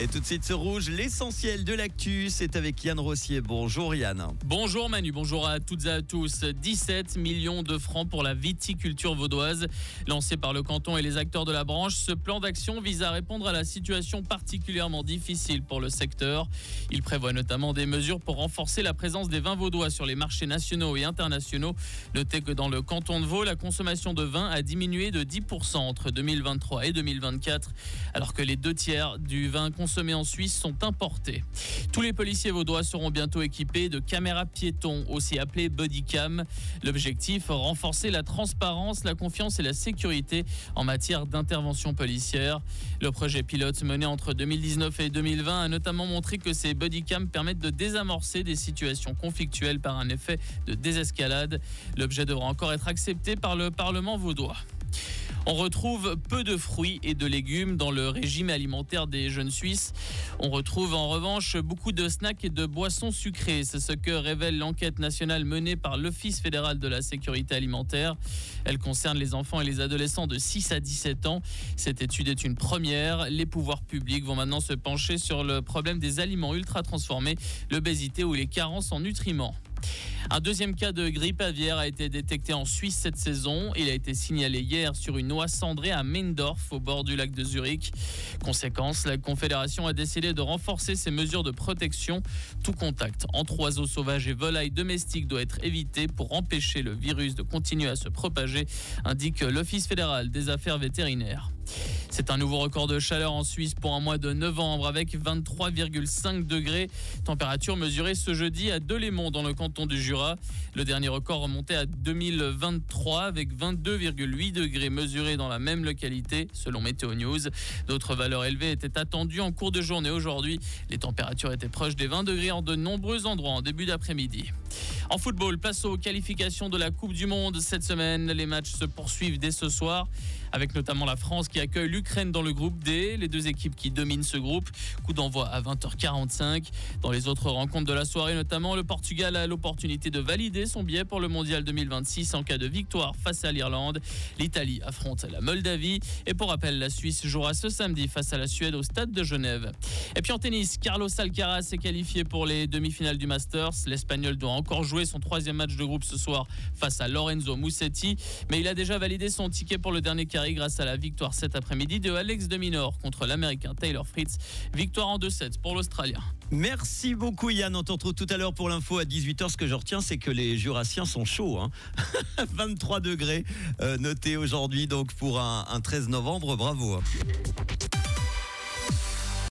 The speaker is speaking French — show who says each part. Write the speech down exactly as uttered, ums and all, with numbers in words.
Speaker 1: Et tout de suite ce rouge, l'essentiel de l'actu, c'est avec Yann Rossier. Bonjour Yann.
Speaker 2: Bonjour Manu, bonjour à toutes et à tous. dix-sept millions de francs pour la viticulture vaudoise. Lancé par le canton et les acteurs de la branche, ce plan d'action vise à répondre à la situation particulièrement difficile pour le secteur. Il prévoit notamment des mesures pour renforcer la présence des vins vaudois sur les marchés nationaux et internationaux. Notez que dans le canton de Vaud, la consommation de vin a diminué de dix pour cent entre deux mille vingt-trois et deux mille vingt-quatre, alors que les deux tiers du vin consommés en Suisse sont importés. Tous les policiers vaudois seront bientôt équipés de caméras piétons, aussi appelées bodycam. L'objectif, renforcer la transparence, la confiance et la sécurité en matière d'intervention policière. Le projet pilote mené entre deux mille dix-neuf et deux mille vingt a notamment montré que ces bodycams permettent de désamorcer des situations conflictuelles par un effet de désescalade. L'objet devra encore être accepté par le Parlement vaudois. On retrouve peu de fruits et de légumes dans le régime alimentaire des jeunes Suisses. On retrouve en revanche beaucoup de snacks et de boissons sucrées. C'est ce que révèle l'enquête nationale menée par l'Office fédéral de la sécurité alimentaire. Elle concerne les enfants et les adolescents de six à dix-sept ans. Cette étude est une première. Les pouvoirs publics vont maintenant se pencher sur le problème des aliments ultra transformés, l'obésité ou les carences en nutriments. Un deuxième cas de grippe aviaire a été détecté en Suisse cette saison. Il a été signalé hier sur une oie cendrée à Meindorf, au bord du lac de Zurich. Conséquence, la Confédération a décidé de renforcer ses mesures de protection. Tout contact entre oiseaux sauvages et volailles domestiques doit être évité pour empêcher le virus de continuer à se propager, indique l'Office fédéral des affaires vétérinaires. C'est un nouveau record de chaleur en Suisse pour un mois de novembre avec vingt-trois virgule cinq degrés. Température mesurée ce jeudi à Delémont dans le canton du Jura. Le dernier record remontait à deux mille vingt-trois avec vingt-deux virgule huit degrés mesurés dans la même localité selon Météo News. D'autres valeurs élevées étaient attendues en cours de journée aujourd'hui. Les températures étaient proches des vingt degrés en de nombreux endroits en début d'après-midi. En football, place aux qualifications de la Coupe du Monde cette semaine. Les matchs se poursuivent dès ce soir, avec notamment la France qui accueille l'Ukraine dans le groupe D. Les deux équipes qui dominent ce groupe. Coup d'envoi à vingt heures quarante-cinq. Dans les autres rencontres de la soirée, notamment, le Portugal a l'opportunité de valider son billet pour le Mondial deux mille vingt-six en cas de victoire face à l'Irlande. L'Italie affronte la Moldavie. Et pour rappel, la Suisse jouera ce samedi face à la Suède au stade de Genève. Et puis en tennis, Carlos Alcaraz est qualifié pour les demi-finales du Masters. L'Espagnol doit encore jouer son troisième match de groupe ce soir face à Lorenzo Musetti, mais il a déjà validé son ticket pour le dernier carré grâce à la victoire cet après-midi de Alex de Minaur contre l'Américain Taylor Fritz. Victoire en deux sept pour l'Australien.
Speaker 1: Merci beaucoup Yann, on te retrouve tout à l'heure pour l'info à dix-huit heures. Ce que je retiens, c'est que les Jurassiens sont chauds, hein. vingt-trois degrés euh, notés aujourd'hui donc pour un, un treize novembre, bravo.